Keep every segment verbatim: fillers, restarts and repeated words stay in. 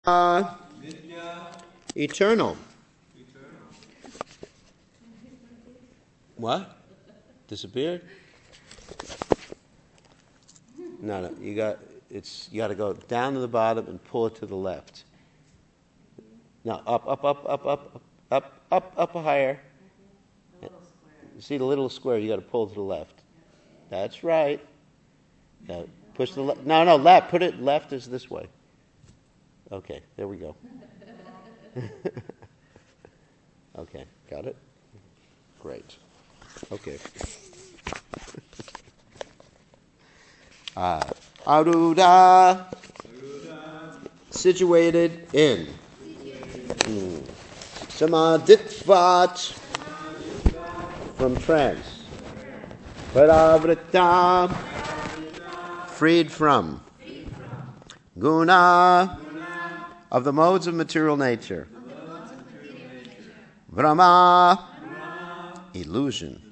Uh, eternal. What? Disappeared? No, no. You got it's. You got to go down to the bottom and pull it to the left. No, up, up, up, up, up, up, up, up, up higher. You see the little square? You got to pull to the left. That's right. Now push the left. No, no, left. Put it left is this way. Okay, there we go. Okay, got it? Great. Okay. Uh, Aruda, situated in. Hmm. Samaditvat, from trance. Paravrita, freed from. Guna, of the modes of material nature. Brahma, illusion.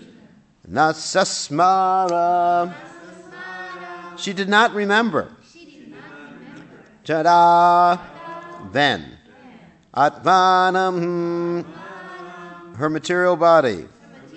Nasasmara, she did not remember. Tada, then. Atmanam, her material body.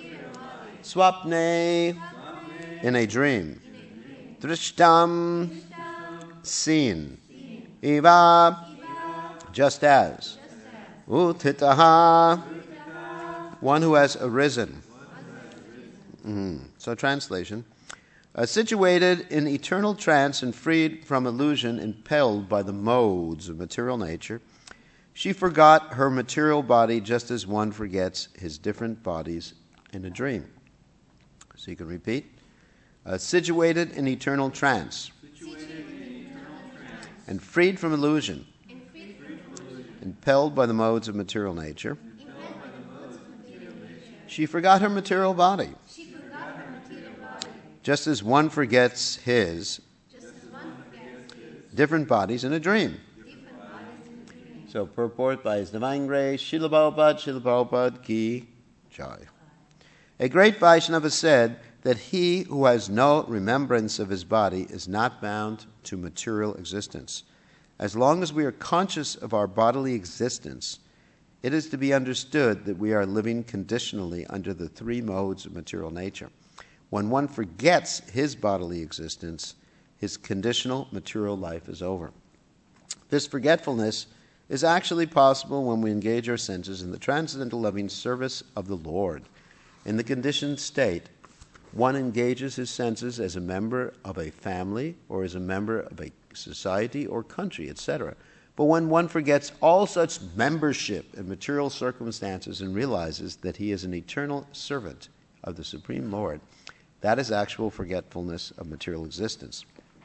Swapne, in a dream. Drishtam, seen. Eva, just as. Uthitaha, one who has arisen. Mm. So translation. Uh, situated in eternal trance and freed from illusion, impelled by the modes of material nature, she forgot her material body just as one forgets his different bodies in a dream. So you can repeat. Uh, situated in eternal trance. And freed from illusion, impelled by the modes of material nature, she forgot her material body, just as one forgets his different bodies in a dream. So, purport by His Divine Grace, Srila Prabhupada, Srila Prabhupada Ki Jai. A great Vaishnava said that he who has no remembrance of his body is not bound to material existence. As long as we are conscious of our bodily existence, it is to be understood that we are living conditionally under the three modes of material nature. When one forgets his bodily existence, his conditional material life is over. This forgetfulness is actually possible when we engage our senses in the transcendental loving service of the Lord. In the conditioned state, one engages his senses as a member of a family or as a member of a society or country, et cetera. But when one forgets all such membership in material circumstances and realizes that he is an eternal servant of the Supreme Lord, that is actual forgetfulness of material existence.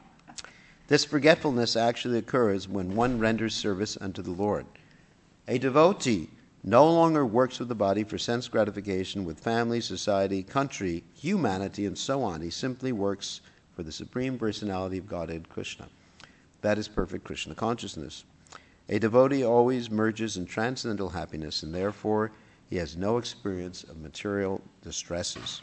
This forgetfulness actually occurs when one renders service unto the Lord. A devotee no longer works with the body for sense gratification with family, society, country, humanity, and so on. He simply works for the Supreme Personality of Godhead, Krishna. That is perfect Krishna consciousness. A devotee always merges in transcendental happiness, and therefore he has no experience of material distresses.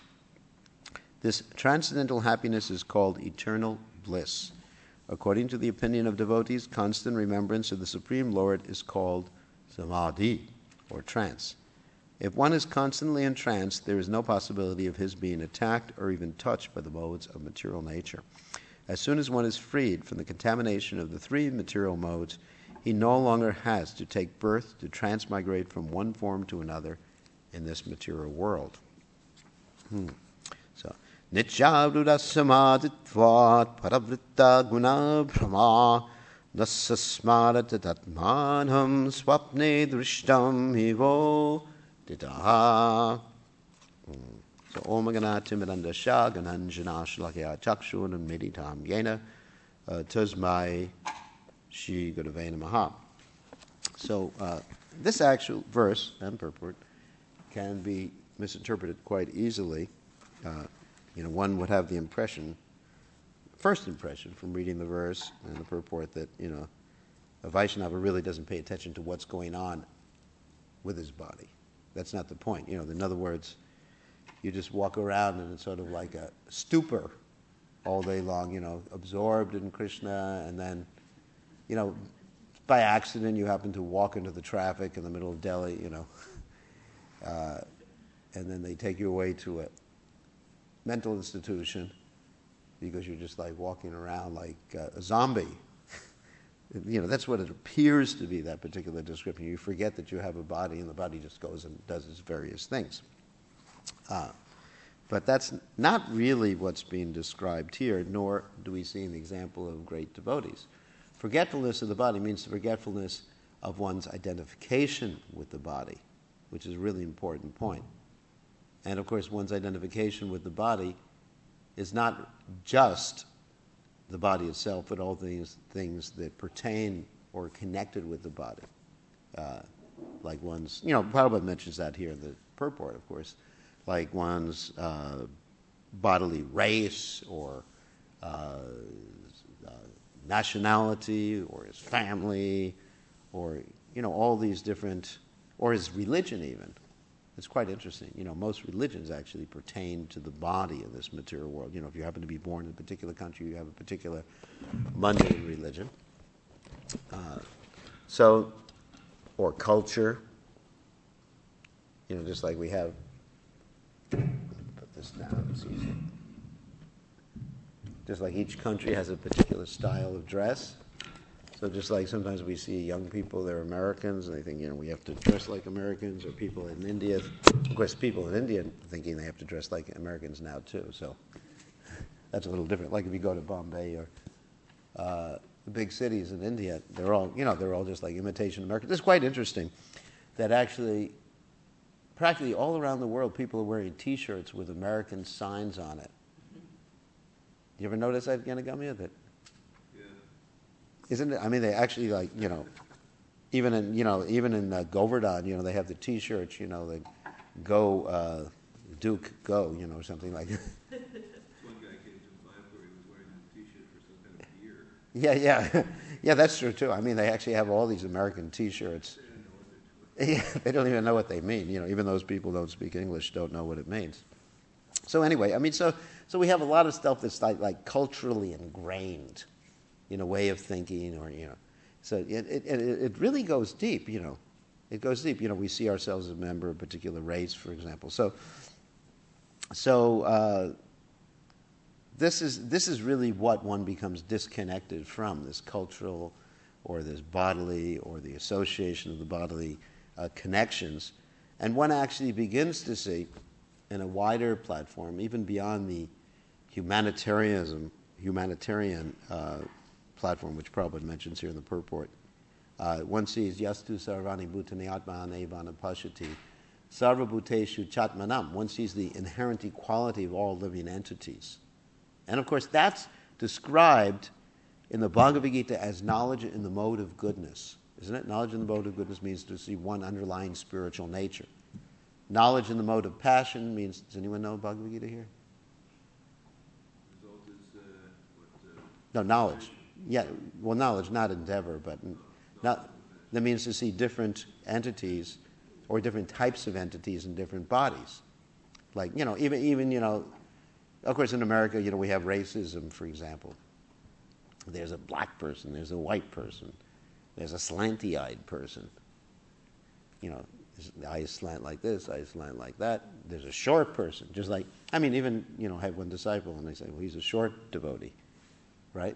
This transcendental happiness is called eternal bliss. According to the opinion of devotees, constant remembrance of the Supreme Lord is called samadhi, or trance. If one is constantly in trance, there is no possibility of his being attacked or even touched by the modes of material nature. As soon as one is freed from the contamination of the three material modes, he no longer has to take birth to transmigrate from one form to another in this material world. Hmm. So, Nityaruda samaditvat paravritta guna brahma nasasmarat tatmanam swapne drishtam hivo ditaha. So, Om Ganati Mirandasha Gananjana Shlakya Chakshun and Meditam Yena Tasmai Shri Gurave Namaha. So, uh, this actual verse and purport can be misinterpreted quite easily. Uh, you know, one would have the impression, first impression from reading the verse and the purport that, you know, a Vaishnava really doesn't pay attention to what's going on with his body. That's not the point. You know, in other words, you just walk around and it's sort of like a stupor all day long, you know, absorbed in Krishna, and then, you know, by accident you happen to walk into the traffic in the middle of Delhi, you know, uh, and then they take you away to a mental institution because you're just like walking around like uh, a zombie. You know, that's what it appears to be, that particular description. You forget that you have a body, and the body just goes and does its various things. Uh, but that's not really what's being described here, nor do we see an example of great devotees. Forgetfulness of the body means the forgetfulness of one's identification with the body, which is a really important point. And of course, one's identification with the body is not just the body itself, but all these things that pertain or are connected with the body. Uh, like one's, you know, Prabhupada mentions that here in the purport, of course, like one's uh, bodily race or uh, uh, nationality or his family or, you know, all these different, or his religion even. It's quite interesting. You know, most religions actually pertain to the body in this material world. You know, if you happen to be born in a particular country, you have a particular mundane religion. Uh, so, or culture. You know, just like we have, put this down, it's easy. Just like each country has a particular style of dress. So just like sometimes we see young people, they're Americans, and they think, you know, we have to dress like Americans, or people in India, of course, people in India thinking they have to dress like Americans now, too. So that's a little different. Like if you go to Bombay or uh, the big cities in India, they're all, you know, they're all just like imitation Americans. It's quite interesting that actually, practically all around the world, people are wearing T-shirts with American signs on it. You ever notice that, Ganagami? That Isn't it? I mean, they actually, like, you know, even in, you know, even in uh, Govardhan, you know, they have the T-shirts, you know, the go, uh, Duke, go, you know, or something like that. One guy came to Mayapur, he was wearing a T-shirt for some kind of beer. Yeah, yeah. Yeah, that's true, too. I mean, they actually have all these American T-shirts. They don't know what they're doing. Yeah, they don't even know what they mean. You know, even those people who don't speak English don't know what it means. So anyway, I mean, so so we have a lot of stuff that's like, like culturally ingrained in a way of thinking, or, you know, so it, it it really goes deep, you know. It goes deep. You know, we see ourselves as a member of a particular race, for example. So, so uh, this is this is really what one becomes disconnected from, this cultural, or this bodily, or the association of the bodily uh, connections, and one actually begins to see, in a wider platform, even beyond the humanitarianism, humanitarian. Uh, platform, which Prabhupada mentions here in the purport. Uh, one sees yastu sarvani bhutani atmana evana pashati sarva bhuteshu chatmanam. One sees the inherent equality of all living entities. And of course, that's described in the Bhagavad Gita as knowledge in the mode of goodness. Isn't it? Knowledge in the mode of goodness means to see one underlying spiritual nature. Knowledge in the mode of passion means, does anyone know Bhagavad Gita here? Result is, uh, what, uh, No, knowledge. Yeah, well, knowledge, not endeavor, but not, that means to see different entities or different types of entities in different bodies. Like, you know, even, even, you know, of course in America, you know, we have racism, for example. There's a black person, there's a white person, there's a slanty-eyed person. You know, the eyes slant like this, eyes slant like that. There's a short person, just like, I mean, even, you know, I have one disciple and they say, well, he's a short devotee, right?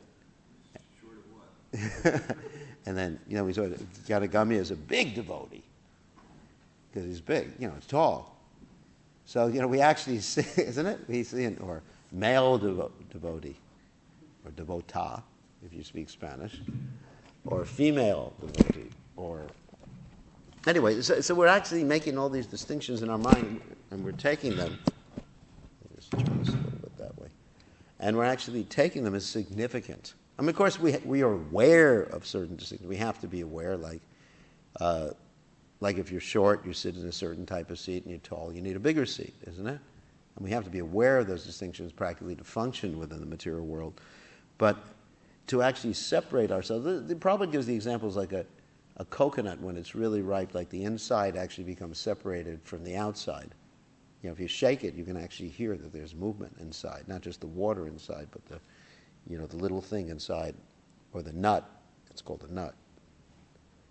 And then, you know, we saw Ganagami is a big devotee because he's big, you know, it's tall. So, you know, we actually see, isn't it? We see, an, or male devo- devotee, or devota, if you speak Spanish, or female devotee, or anyway. So, so we're actually making all these distinctions in our mind, and we're taking them. Let's turn this a little bit that way, and we're actually taking them as significant. I mean, of course, we we are aware of certain distinctions. We have to be aware, like, uh, like if you're short, you sit in a certain type of seat, and you're tall, you need a bigger seat, isn't it? And we have to be aware of those distinctions practically to function within the material world. But to actually separate ourselves, the, the Prabhupada gives the examples like a, a coconut when it's really ripe, like the inside actually becomes separated from the outside. You know, if you shake it, you can actually hear that there's movement inside, not just the water inside, but the, you know, the little thing inside, or the nut. It's called a nut.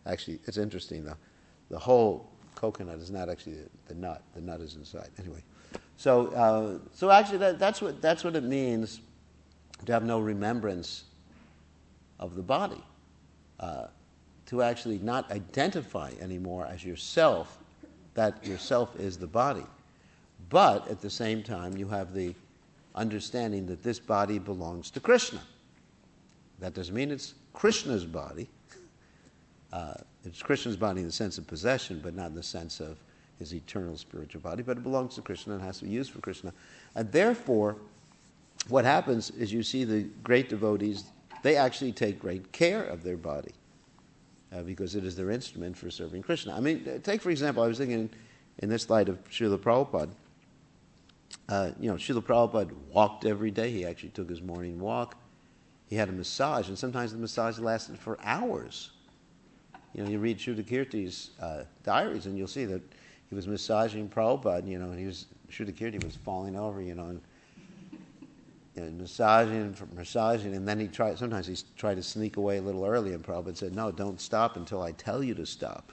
Actually, it's interesting though. The whole coconut is not actually the, the nut. The nut is inside. Anyway, so uh, so actually that, that's what that's what it means to have no remembrance of the body, uh, to actually not identify anymore as yourself, that yourself is the body, but at the same time you have the understanding that this body belongs to Krishna. That doesn't mean it's Krishna's body. Uh, it's Krishna's body in the sense of possession, but not in the sense of his eternal spiritual body, but it belongs to Krishna and has to be used for Krishna. And therefore, what happens is you see the great devotees, they actually take great care of their body uh, because it is their instrument for serving Krishna. I mean, take for example, I was thinking in this light of Srila Prabhupada. Uh, you know, Srila Prabhupada walked every day. He actually took his morning walk. He had a massage, and sometimes the massage lasted for hours. You know, you read Shuddhakirti's uh, diaries, and you'll see that he was massaging Prabhupada, you know, and he was, Shuddhakirti was falling over, you know, and, you know, massaging, massaging, and then he tried, sometimes he tried to sneak away a little early, and Prabhupada said, no, don't stop until I tell you to stop.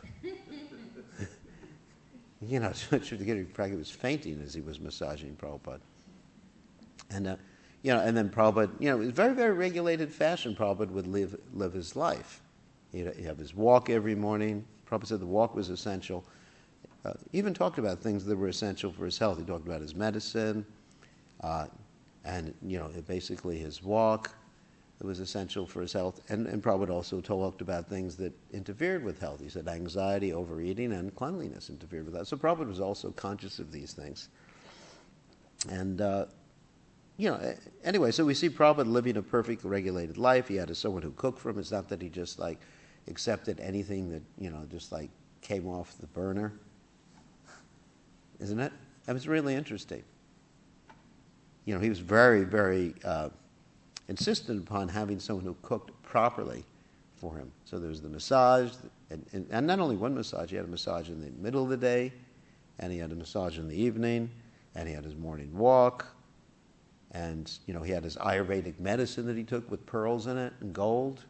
You know, Shuddhakirti practically was fainting as he was massaging Prabhupada. And, uh, you know, and then Prabhupada, you know, in a very, very regulated fashion, Prabhupada would live, live his life. He'd have his walk every morning. Prabhupada said the walk was essential. Uh, he even talked about things that were essential for his health. He talked about his medicine, uh, and, you know, basically his walk. It was essential for his health. And, and Prabhupada also talked about things that interfered with health. He said anxiety, overeating, and cleanliness interfered with that. So Prabhupada was also conscious of these things. And, uh, you know, anyway, so we see Prabhupada living a perfect, regulated life. He had a, someone who cooked for him. It's not that he just, like, accepted anything that, you know, just, like, came off the burner. Isn't it? That was really interesting. You know, he was very, very... Uh, insisted upon having someone who cooked properly for him. So there was the massage, and, and, and not only one massage, he had a massage in the middle of the day, and he had a massage in the evening, and he had his morning walk, and, you know, he had his Ayurvedic medicine that he took with pearls in it and gold.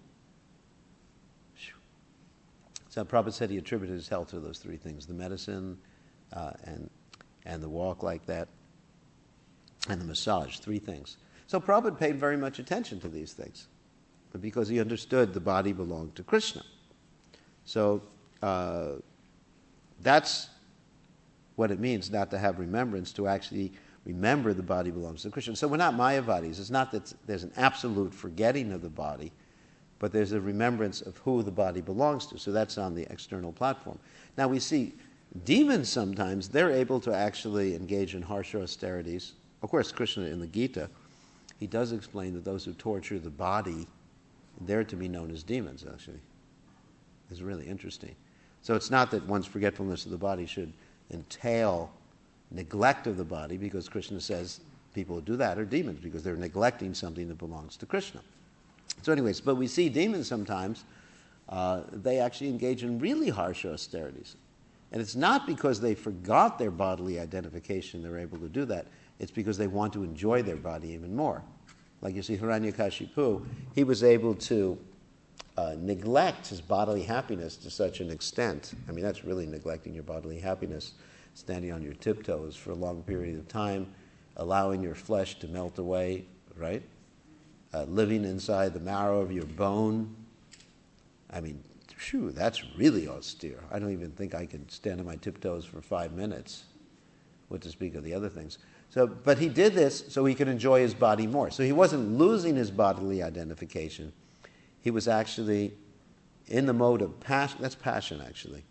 So Prabhupada said he attributed his health to those three things, the medicine uh, and, and the walk like that, and the massage, three things. So Prabhupada paid very much attention to these things because he understood the body belonged to Krishna. So uh, that's what it means not to have remembrance, to actually remember the body belongs to Krishna. So we're not Mayavadis. It's not that there's an absolute forgetting of the body, but there's a remembrance of who the body belongs to. So that's on the external platform. Now we see demons sometimes, they're able to actually engage in harsh austerities. Of course, Krishna in the Gita, he does explain that those who torture the body, they're to be known as demons, actually. It's really interesting. So it's not that one's forgetfulness of the body should entail neglect of the body, because Krishna says people who do that are demons, because they're neglecting something that belongs to Krishna. So anyways, but we see demons sometimes, uh, they actually engage in really harsh austerities. And it's not because they forgot their bodily identification they're able to do that. It's because they want to enjoy their body even more. Like you see Hiranyakashipu, he was able to uh, neglect his bodily happiness to such an extent. I mean, that's really neglecting your bodily happiness, standing on your tiptoes for a long period of time, allowing your flesh to melt away, right? Uh, living inside the marrow of your bone. I mean, phew, that's really austere. I don't even think I can stand on my tiptoes for five minutes, what to speak of the other things. So, but he did this so he could enjoy his body more. So he wasn't losing his bodily identification. He was actually in the mode of passion. That's passion, actually.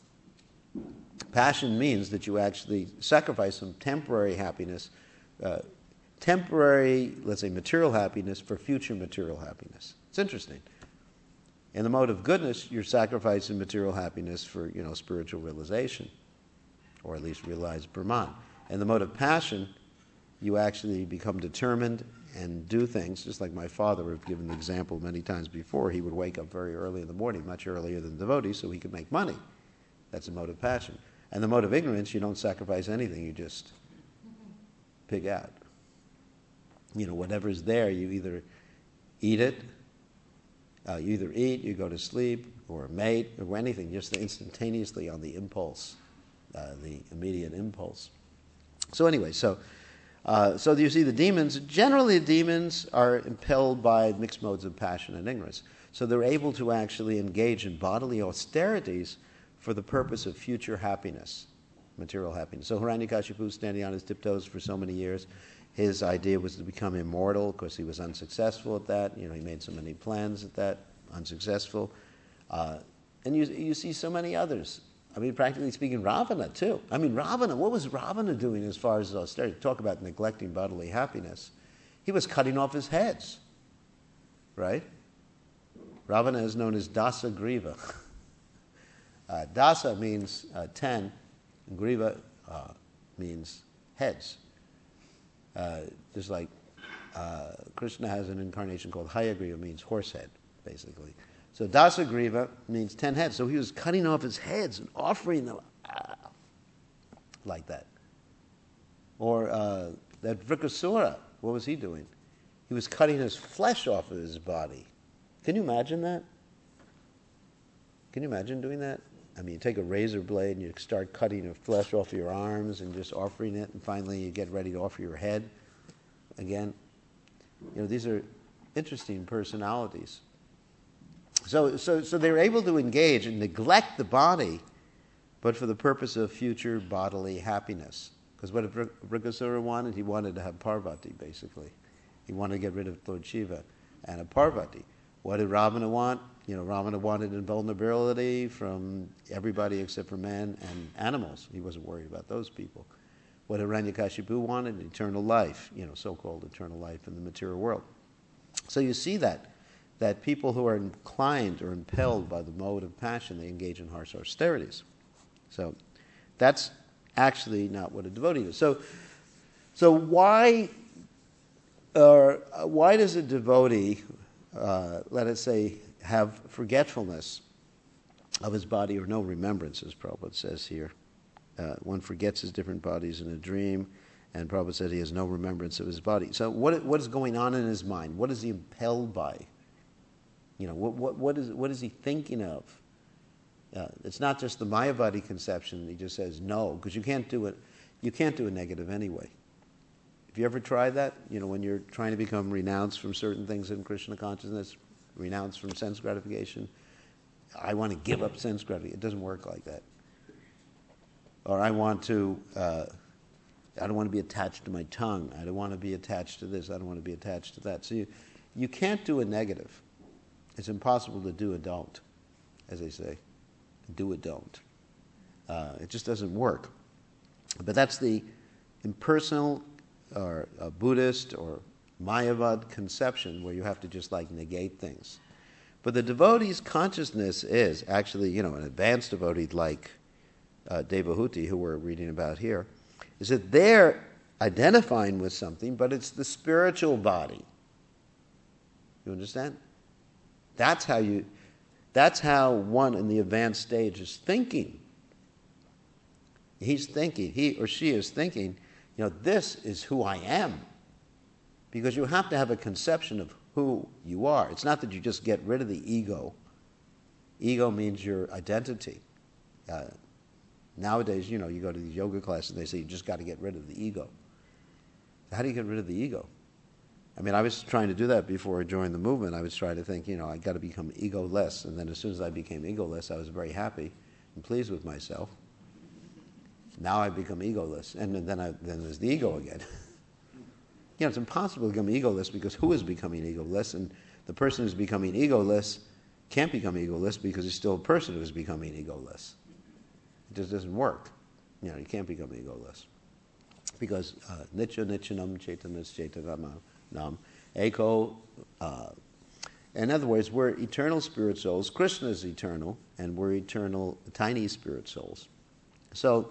Passion means that you actually sacrifice some temporary happiness, uh, temporary, let's say, material happiness for future material happiness. It's interesting. In the mode of goodness, you're sacrificing material happiness for, you know, spiritual realization, or at least realize Brahman. In the mode of passion, you actually become determined and do things, just like my father, we've given the example many times before. He would wake up very early in the morning, much earlier than devotees, so he could make money. That's a mode of passion. And the mode of ignorance, you don't sacrifice anything, you just pig out. You know, whatever's there, you either eat it, Uh, you either eat, you go to sleep, or mate, or anything, just instantaneously on the impulse, uh, the immediate impulse. So anyway, so uh, so you see the demons, generally the demons are impelled by mixed modes of passion and ignorance. So they're able to actually engage in bodily austerities for the purpose of future happiness, material happiness. So Hiranyakashipu, standing on his tiptoes for so many years, his idea was to become immortal. Of course, he was unsuccessful at that. You know, he made so many plans at that, unsuccessful. Uh, and you, you see so many others. I mean, practically speaking, Ravana, too. I mean, Ravana, what was Ravana doing as far as austerity? Talk about neglecting bodily happiness. He was cutting off his heads, right? Ravana is known as Dasa Griva. Uh, Dasa means uh, ten, and Griva uh, means heads. Uh, just like uh, Krishna has an incarnation called Hayagriva, means horse head, basically. So Dasa Griva means ten heads. So he was cutting off his heads and offering them ah, like that. Or uh, that Vrikasura, what was he doing? He was cutting his flesh off of his body. Can you imagine that? Can you imagine doing that? I mean, you take a razor blade and you start cutting the flesh off your arms and just offering it, and finally you get ready to offer your head again. You know, these are interesting personalities. So, so, so they're able to engage and neglect the body, but for the purpose of future bodily happiness. Because what did Vrikasura wanted? He wanted to have Parvati, basically. He wanted to get rid of Lord Shiva and a Parvati. What did Ravana want? You know, Ravana wanted invulnerability from everybody except for man and animals. He wasn't worried about those people. What did Hiranyakashipu wanted? Eternal life, you know, so-called eternal life in the material world. So you see that, that people who are inclined or impelled by the mode of passion, they engage in harsh austerities. So that's actually not what a devotee does. So, so why, uh, why does a devotee, uh, let us say, have forgetfulness of his body, or no remembrance, as Prabhupada says here? Uh, one forgets his different bodies in a dream, and Prabhupada said he has no remembrance of his body. So what what is going on in his mind? What is he impelled by? You know, what what what is what is he thinking of? Uh, it's not just the Mayavadi conception. He just says no, because you can't do it. You can't do a negative anyway. Have you ever tried that? You know, when you're trying to become renounced from certain things in Krishna consciousness, renounced from sense gratification. I want to give up sense gratification. It doesn't work like that. Or I want to, uh, I don't want to be attached to my tongue. I don't want to be attached to this. I don't want to be attached to that. So you, you can't do a negative. It's impossible to do a don't, as they say. Do a don't. Uh, it just doesn't work. But that's the impersonal or uh, Buddhist or Mayavad conception where you have to just like negate things. But the devotee's consciousness is actually, you know, an advanced devotee like uh, Devahuti, who we're reading about here, is that they're identifying with something, but it's the spiritual body. You understand? That's how you, that's how one in the advanced stage is thinking. He's thinking, he or she is thinking, you know, this is who I am. Because you have to have a conception of who you are. It's not that you just get rid of the ego. Ego means your identity. Uh, nowadays, you know, you go to these yoga classes and they say you just got to get rid of the ego. How do you get rid of the ego? I mean, I was trying to do that before I joined the movement. I was trying to think, you know, I got to become ego-less. And then as soon as I became ego-less, I was very happy and pleased with myself. Now I've become egoless, and then I, then there's the ego again. You know, it's impossible to become egoless because who is becoming egoless? And the person who's becoming egoless can't become egoless because he's still a person who's becoming egoless. It just doesn't work. You know, you can't become egoless. Because nitya nityanam chaitanas chaitanam eko. Uh, in other words, we're eternal spirit souls. Krishna is eternal, and we're eternal, tiny spirit souls. So,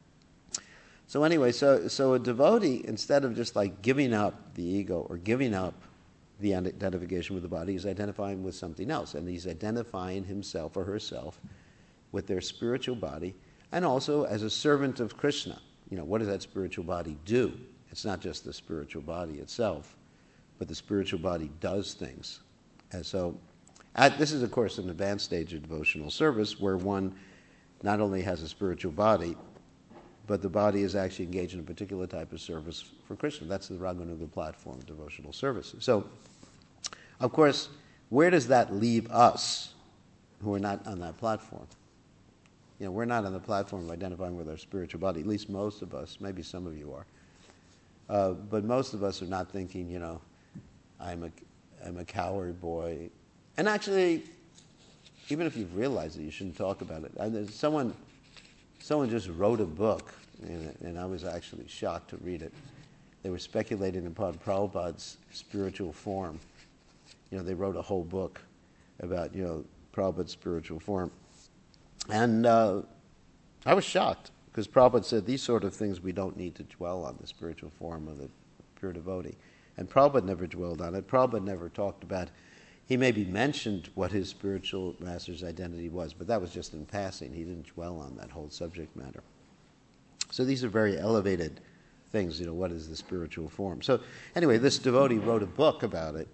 so anyway, so so a devotee, instead of just like giving up the ego or giving up the identification with the body, is identifying with something else, and he's identifying himself or herself with their spiritual body, and also as a servant of Krishna. You know, what does that spiritual body do? It's not just the spiritual body itself, but the spiritual body does things. And so, At, this is, of course, an advanced stage of devotional service where one not only has a spiritual body, but the body is actually engaged in a particular type of service for Krishna. That's the Raganuga platform, devotional services. So, of course, where does that leave us who are not on that platform? You know, we're not on the platform of identifying with our spiritual body, at least most of us. Maybe some of you are. Uh, but most of us are not thinking, you know, I'm a, I'm a coward boy. And actually, even if you've realized it, you shouldn't talk about it. I, someone, someone just wrote a book, and, and I was actually shocked to read it. They were speculating upon Prabhupada's spiritual form. You know, they wrote a whole book about, you know, Prabhupada's spiritual form. And uh, I was shocked, because Prabhupada said these sort of things we don't need to dwell on, the spiritual form of the pure devotee. And Prabhupada never dwelled on it. Prabhupada never talked about, he maybe mentioned what his spiritual master's identity was, but that was just in passing. He didn't dwell on that whole subject matter. So these are very elevated things, you know, what is the spiritual form? So anyway, this devotee wrote a book about it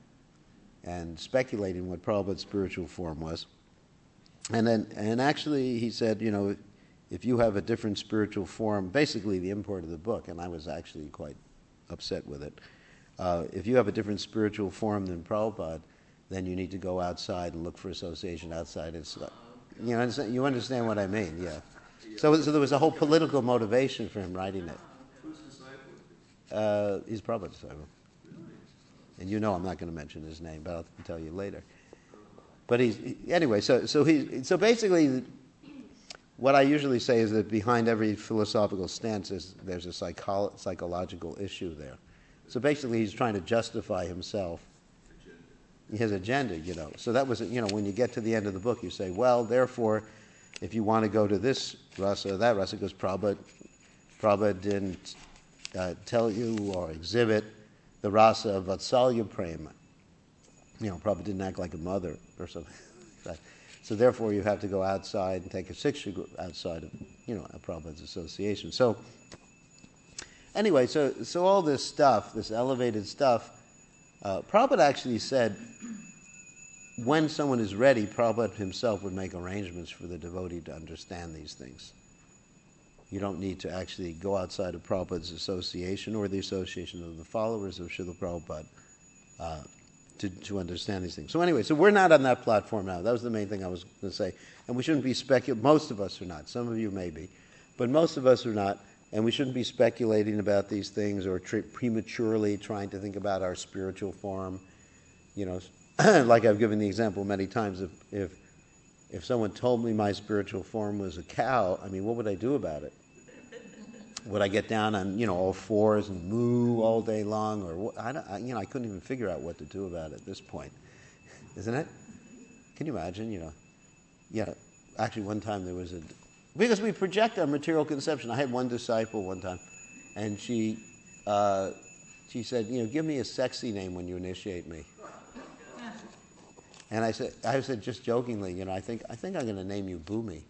and speculating what Prabhupada's spiritual form was. And then, and actually he said, you know, if you have a different spiritual form, basically the import of the book, and I was actually quite upset with it, uh, if you have a different spiritual form than Prabhupada, then you need to go outside and look for association outside. It's, uh, you know, you understand what I mean, yeah. So, so there was a whole political motivation for him writing it. Whose disciple is he? Uh, he's Prabhupada's disciple. And you know I'm not going to mention his name, but I'll tell you later. But he's, he, anyway, so, so, he, so basically what I usually say is that behind every philosophical stance is there's a psycho- psychological issue there. So basically he's trying to justify himself, his agenda, you know. So that was, you know, when you get to the end of the book, you say, well, therefore, if you want to go to this rasa or that rasa, because Prabhupada, Prabhupada didn't uh, tell you or exhibit the rasa of Vatsalya Prema. You know, Prabhupada didn't act like a mother or something. So therefore, you have to go outside and take a siksha group outside of, you know, a Prabhupada's association. So anyway, so so all this stuff, this elevated stuff, uh, Prabhupada actually said when someone is ready, Prabhupada himself would make arrangements for the devotee to understand these things. You don't need to actually go outside of Prabhupada's association or the association of the followers of Srila Prabhupada uh, to, to understand these things. So anyway, so we're not on that platform now. That was the main thing I was going to say. And we shouldn't be speculating. Most of us are not. Some of you may be. But most of us are not. And we shouldn't be speculating about these things or tri- prematurely trying to think about our spiritual form. You know, like I've given the example many times, if, if if someone told me my spiritual form was a cow, I mean, what would I do about it? Would I get down on, you know, all fours and moo all day long, or what? I, don't, I, you know, I couldn't even figure out what to do about it at this point, isn't it? Can you imagine? You know, yeah. Actually, one time there was a because we project our material conception. I had one disciple one time, and she uh, she said, you know, give me a sexy name when you initiate me. And I said, I said just jokingly, you know, I think I think I'm going to name you Bhumi.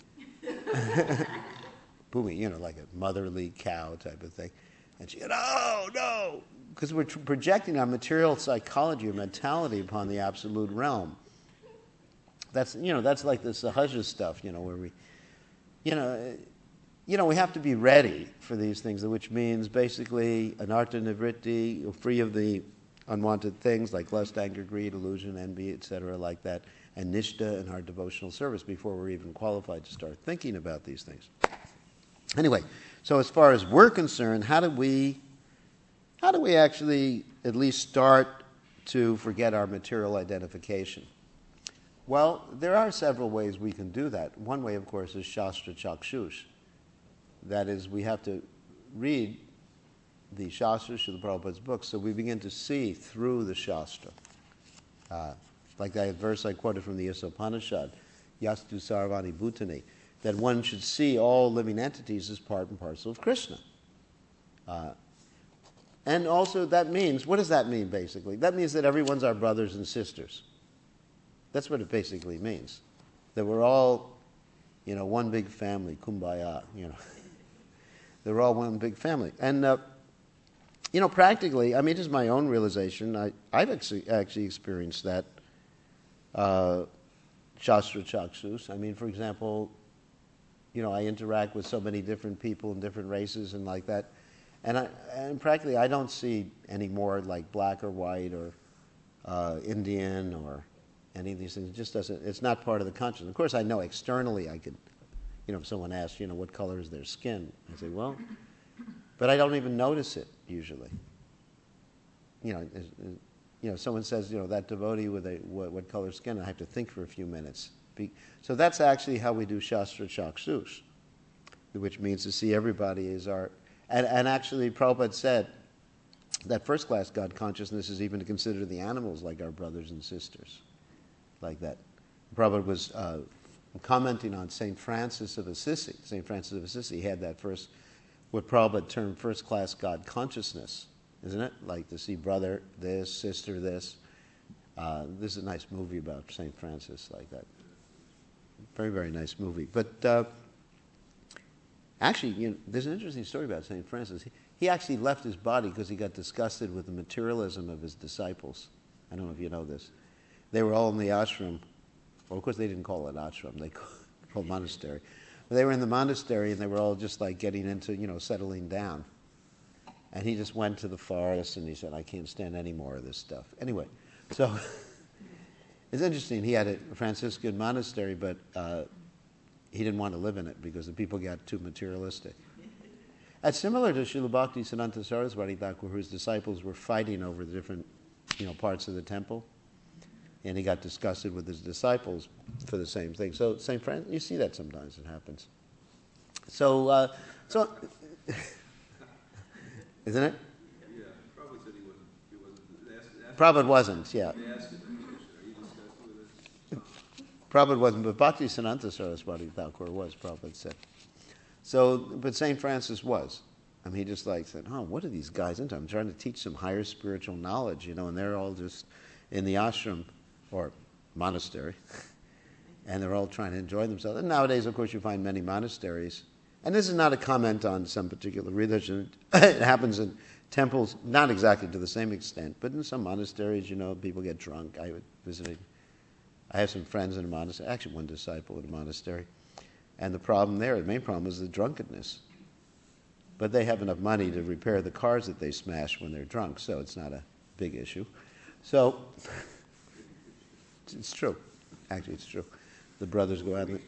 Bhumi, you know, like a motherly cow type of thing. And she said, oh, no, because we're tr- projecting our material psychology or mentality upon the absolute realm. That's, you know, that's like the sahaja stuff, you know, where we, you know, you know, we have to be ready for these things, which means basically anartha nivritti, free of the unwanted things like lust, anger, greed, illusion, envy, et cetera, like that, and nishta in our devotional service before we're even qualified to start thinking about these things. Anyway, so as far as we're concerned, how do we, how do we actually at least start to forget our material identification? Well, there are several ways we can do that. One way, of course, is Shastra Chakshush. That is, we have to read the Shastras, Srila Prabhupada's books, so we begin to see through the Shastra. Uh, like that verse I quoted from the Upanishad, Yastu Sarvani Bhutani, that one should see all living entities as part and parcel of Krishna. Uh, and also that means, what does that mean basically? That means that everyone's our brothers and sisters. That's what it basically means. That we're all, you know, one big family, kumbaya, you know. They're all one big family. And, uh, you know, practically, I mean, it is my own realization. I, I've actually, actually experienced that uh, Shastra Chakshus. I mean, for example, you know, I interact with so many different people in different races and like that. And, I, and practically, I don't see any more like black or white or uh, Indian or any of these things. It just doesn't, it's not part of the consciousness. Of course, I know externally I could, you know, if someone asks, you know, what color is their skin? I say, well, but I don't even notice it usually. You know, is, is, you know, someone says, you know, that devotee with a what, what color skin, I have to think for a few minutes. Be, so that's actually how we do Shastra Chakshus, which means to see everybody as our, and, and actually Prabhupada said that first-class God consciousness is even to consider the animals like our brothers and sisters, like that. Prabhupada was uh, commenting on Saint Francis of Assisi. Saint Francis of Assisi had that first, what Prabhupada termed first-class God consciousness, isn't it? Like to see brother this, sister this. Uh, this is a nice movie about Saint Francis, like that. Very, very nice movie. But uh, actually, you know, there's an interesting story about Saint Francis. He, he actually left his body because he got disgusted with the materialism of his disciples. I don't know if you know this. They were all in the ashram. Well, of course, they didn't call it ashram. They called it monastery. But they were in the monastery, and they were all just like getting into, you know, settling down. And he just went to the forest, and he said, I can't stand any more of this stuff. Anyway, so it's interesting. He had a Franciscan monastery, but uh, he didn't want to live in it because the people got too materialistic. It's similar to Srila Bhakti Siddhanta Saraswati Thakur, whose disciples were fighting over the different, you know, parts of the temple. And he got disgusted with his disciples for the same thing. So Saint Francis, you see that sometimes it happens. So, uh, so isn't it? Yeah, Prabhupada said he wasn't. He wasn't. Asked, asked Prabhupada wasn't, yeah. They asked him, are you disgusted with it? Prabhupada wasn't, but Bhakti Siddhanta Saraswati Thakur was, Prabhupada said. So, but Saint Francis was. I mean, he just like said, oh, what are these guys into? I'm trying to teach some higher spiritual knowledge, you know, and they're all just in the ashram or monastery, and they're all trying to enjoy themselves. And nowadays, of course, you find many monasteries. And this is not a comment on some particular religion. It happens in temples, not exactly to the same extent, but in some monasteries, you know, people get drunk. I was visiting. I have some friends in a monastery, actually one disciple at a monastery. And the problem there, the main problem is the drunkenness. But they have enough money to repair the cars that they smash when they're drunk, so it's not a big issue. So, it's true. Actually, it's true. The brothers go out and...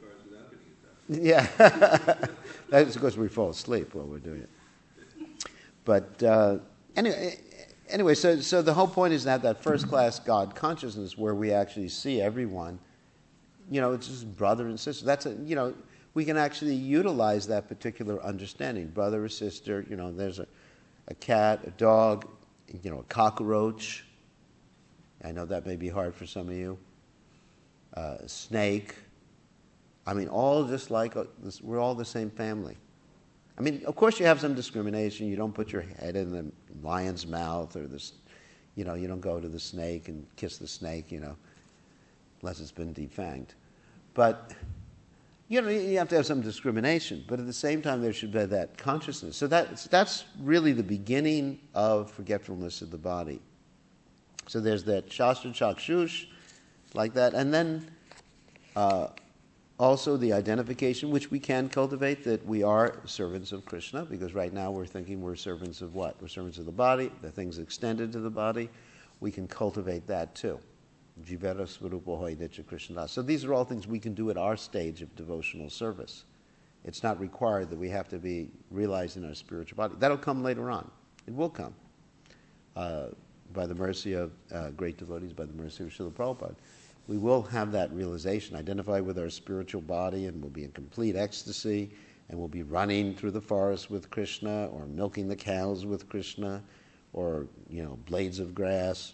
Yeah. That's because we fall asleep while we're doing it. But uh, anyway, anyway, so so the whole point is that that first-class God consciousness where we actually see everyone, you know, it's just brother and sister. That's a, you know, we can actually utilize that particular understanding. Brother or sister, you know, there's a, a cat, a dog, you know, a cockroach. I know that may be hard for some of you. Uh, a snake. I mean, all just like, a, this, we're all the same family. I mean, of course you have some discrimination. You don't put your head in the lion's mouth or this, you know, you don't go to the snake and kiss the snake, you know, unless it's been defanged. But, you know, you have to have some discrimination. But at the same time, there should be that consciousness. So that's, that's really the beginning of forgetfulness of the body. So there's that Shastra Chakshush, like that. And then uh, also the identification, which we can cultivate, that we are servants of Krishna, because right now we're thinking we're servants of what? We're servants of the body, the things extended to the body. We can cultivate that too. Jivera Svarupa Hoy Nitya Krishna. So these are all things we can do at our stage of devotional service. It's not required that we have to be realizing our spiritual body. That'll come later on. It will come. Uh, by the mercy of uh, great devotees, by the mercy of Srila Prabhupada. We will have that realization, identify with our spiritual body, and we'll be in complete ecstasy, and we'll be running through the forest with Krishna, or milking the cows with Krishna, or, you know, blades of grass.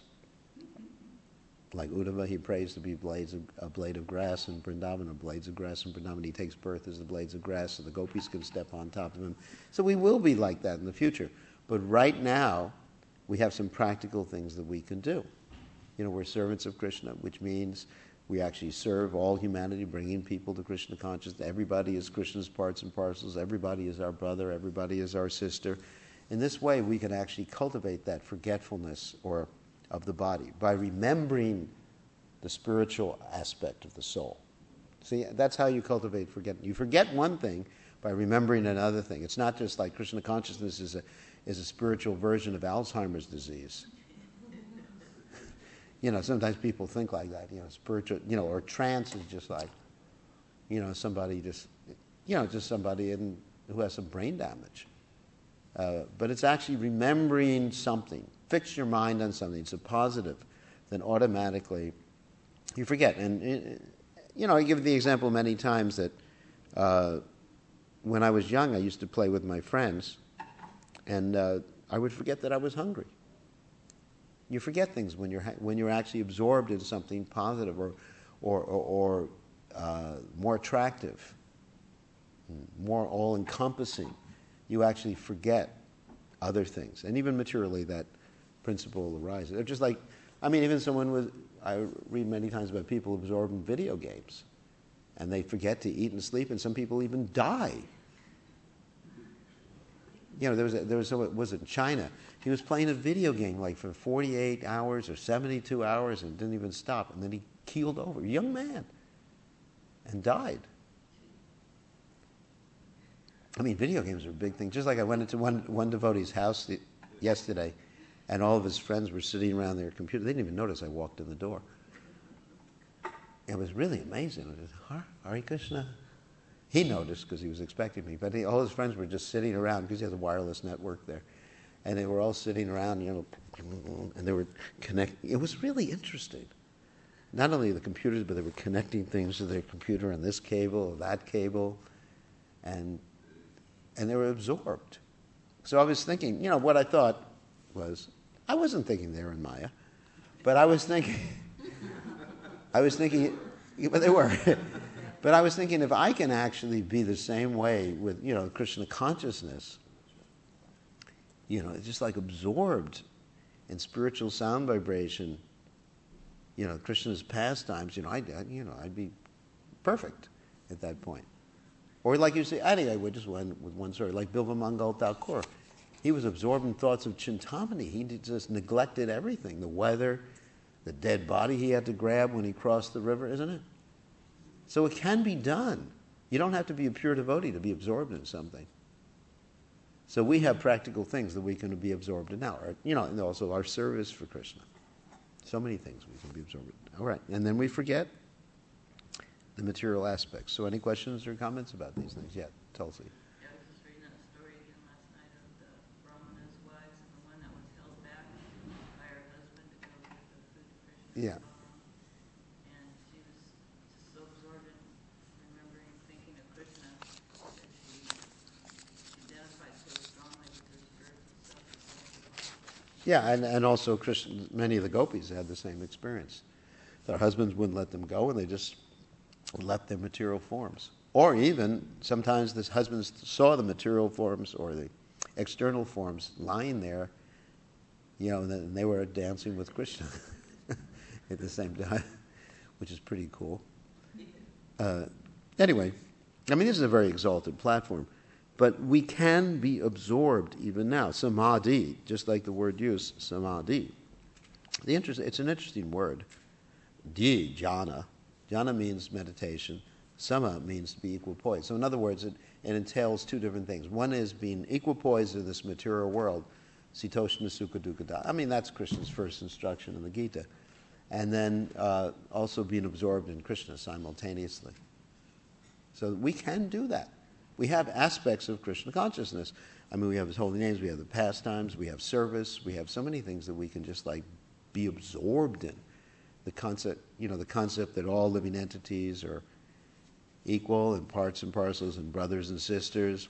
Like Uddhava, he prays to be blades of, a blade of grass in Vrindavan, or blades of grass in Vrindavan. He takes birth as the blades of grass so the gopis can step on top of him. So we will be like that in the future. But right now, we have some practical things that we can do. You know, we're servants of Krishna, which means we actually serve all humanity, bringing people to Krishna consciousness. Everybody is Krishna's parts and parcels. Everybody is our brother. Everybody is our sister. In this way, we can actually cultivate that forgetfulness or of the body by remembering the spiritual aspect of the soul. See, that's how you cultivate forgetting. You forget one thing by remembering another thing. It's not just like Krishna consciousness is a, is a spiritual version of Alzheimer's disease. You know, sometimes people think like that, you know, spiritual, you know, or trance is just like, you know, somebody just, you know, just somebody in, who has some brain damage. Uh, but it's actually remembering something. Fix your mind on something. It's a positive. Then automatically you forget. And, uh, you know, I give the example many times that uh, when I was young, I used to play with my friends, and uh, I would forget that I was hungry. You forget things when you're ha- when you're actually absorbed in something positive or or or, or uh, more attractive, more all-encompassing. You actually forget other things, and even materially, that principle arises. It's just like, I mean, even someone with, I read many times about people absorbed in video games, and they forget to eat and sleep, and some people even die. You know, there was a, there was someone, was it China? He was playing a video game like for forty-eight hours or seventy-two hours and didn't even stop, and then he keeled over, a young man, and died. I mean, video games are a big thing. Just like I went into one one devotee's house the, yesterday, and all of his friends were sitting around their computer. They didn't even notice I walked in the door. It was really amazing. I just, Hare Krishna. He noticed because he was expecting me, but he, all his friends were just sitting around because he has a wireless network there, and they were all sitting around, you know, and they were connecting. It was really interesting. Not only the computers, but they were connecting things to their computer on this cable or that cable, and and they were absorbed. So I was thinking, you know, what I thought was, I wasn't thinking they were in Maya, but I was thinking, I was thinking, but they were. But I was thinking, if I can actually be the same way with, you know, Krishna consciousness, you know, just like absorbed in spiritual sound vibration, you know, Krishna's pastimes, you know, I'd, you know, I'd be perfect at that point. Or like you say, anyway, we just went with one story, like Bilva Mangal Thakur. He was absorbed in thoughts of Chintamani. He just neglected everything, the weather, the dead body he had to grab when he crossed the river, isn't it? So it can be done. You don't have to be a pure devotee to be absorbed in something. So we have practical things that we can be absorbed in now. Or, you know, and also our service for Krishna. So many things we can be absorbed in. All right. And then we forget the material aspects. So any questions or comments about these things? Yeah, Tulsi. Yeah, I was just reading a story again last night of the Brahmana's wives and the one that was held back by her husband to go give the food to Krishna. Yeah. And she was just so absorbed in remembering, thinking of Krishna that she, she identified so strongly with her spiritual self. Yeah, and, and also Krishna, many of the gopis had the same experience. Their husbands wouldn't let them go, and they just left their material forms. Or even, sometimes the husbands saw the material forms or the external forms lying there, you know, and they were dancing with Krishna at the same time, which is pretty cool. Uh, anyway, I mean, this is a very exalted platform, but we can be absorbed even now. Samadhi, just like the word used, samadhi. The interest, it's an interesting word. Di, jhana. Jhana means meditation. Sama means to be equipoised. So in other words, it, it entails two different things. One is being equipoised in this material world, sitoshna sukha dukkha. I mean, that's Krishna's first instruction in the Gita. And then uh, also being absorbed in Krishna simultaneously. So we can do that. We have aspects of Krishna consciousness. I mean, we have his holy names, we have the pastimes, we have service, we have so many things that we can just like be absorbed in. The concept, you know, the concept that all living entities are equal and parts and parcels and brothers and sisters.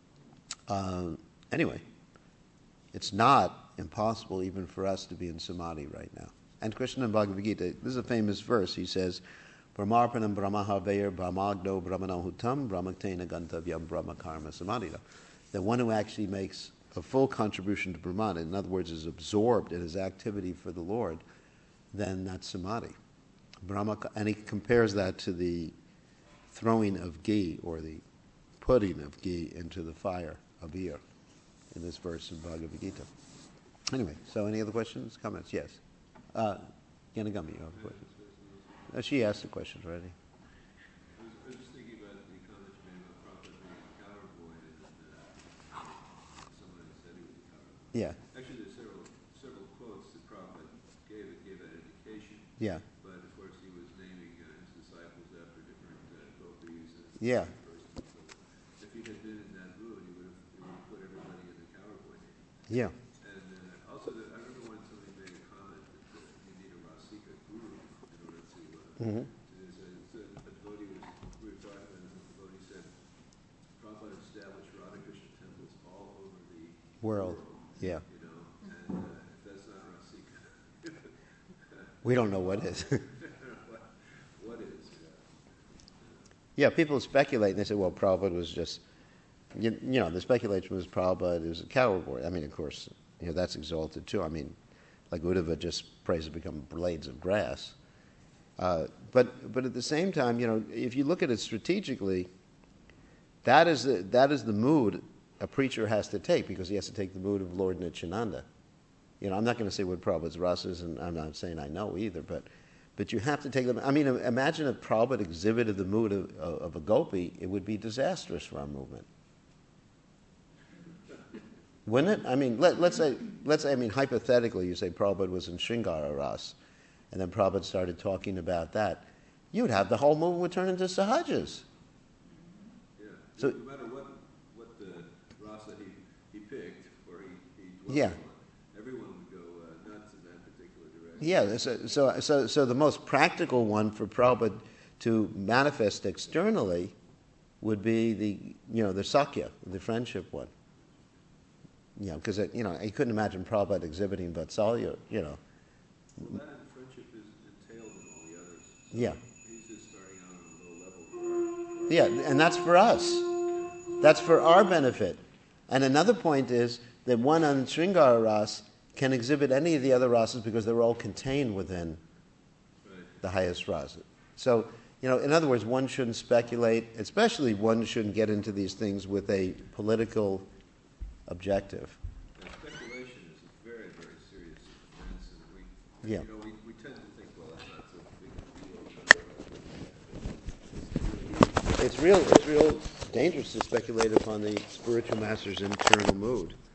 Uh, anyway, it's not impossible even for us to be in samadhi right now. And Krishna in Bhagavad Gita, this is a famous verse. He says, Brahmarpanam brahmahaveir brahmagno brahmanahutam brahmaktena gantavyam brahmakarma samadhita. The one who actually makes a full contribution to Brahmana, in other words, is absorbed in his activity for the Lord, then that's samadhi. Brahma, and he compares that to the throwing of ghee or the putting of ghee into the fire of beer in this verse in Bhagavad Gita. Anyway, so any other questions, comments? Yes. Uh, Yanagami, you have a question? Oh, she asked the question already. I was, I was just thinking about the comment you made about Prabhupada being a cowboy, and uh, someone said he was a cowboy. Yeah, Actually, there's several several quotes that Prabhupada gave that gave that indication. yeah, But of course, he was naming uh, his disciples after different uh, gopis and yeah, persons. So if he had been in that mood, he would have, he would have put everybody in the cowboy name. yeah, And uh, also, the, I remember when somebody made a comment that uh, you need a Rasika guru in order to. Uh, hmm to so, so a devotee was, we were talking about it, and the devotee said, Prabhupada established Radha Krishna temples all over the world. world. Yeah, You know, and uh, if that's not Rasika, we don't know what is. what, what is? Yeah. Yeah, people speculate and they say, well, Prabhupada was just, you, you know, the speculation was Prabhupada was a cowboy. I mean, of course, you know, that's exalted too. I mean, like Uddhava just prays to become blades of grass. Uh, but but at the same time, you know, if you look at it strategically, that is the, that is the mood a preacher has to take, because he has to take the mood of Lord Nityananda. You know, I'm not going to say what Prabhupada's rasa is, and I'm not saying I know either, but but you have to take them. I mean, imagine if Prabhupada exhibited the mood of, of a gopi, it would be disastrous for our movement. Wouldn't it? I mean, let, let's say, let's say, I mean, hypothetically, you say Prabhupada was in Shringara Ras, and then Prabhupada started talking about that. You'd have the whole movement would turn into sahajas. Yeah. So- no matter what what the rasa he, he picked or he, he dwelt Yeah. on, everyone would go uh, nuts in that particular direction. Yeah, so, so, so, so the most practical one for Prabhupada to manifest externally would be the, you know, the Sakya, the friendship one. You know, because, you know, I couldn't imagine Prabhupada exhibiting Vatsalya, you know. Well, that and friendship is entailed in all the others. So Yeah. he's just starting out on a low level. For, Yeah, and that's for us. That's for our benefit. And another point is that one on Sringara Ras can exhibit any of the other rasas because they're all contained within right. the highest rasa. So, you know, in other words, one shouldn't speculate, especially one shouldn't get into these things with a political objective. And speculation is a very, very serious offense, and we, Yeah. you know, we, we tend to think, well, that's not so big a deal. It's real, it's real dangerous to speculate upon the spiritual master's internal mood.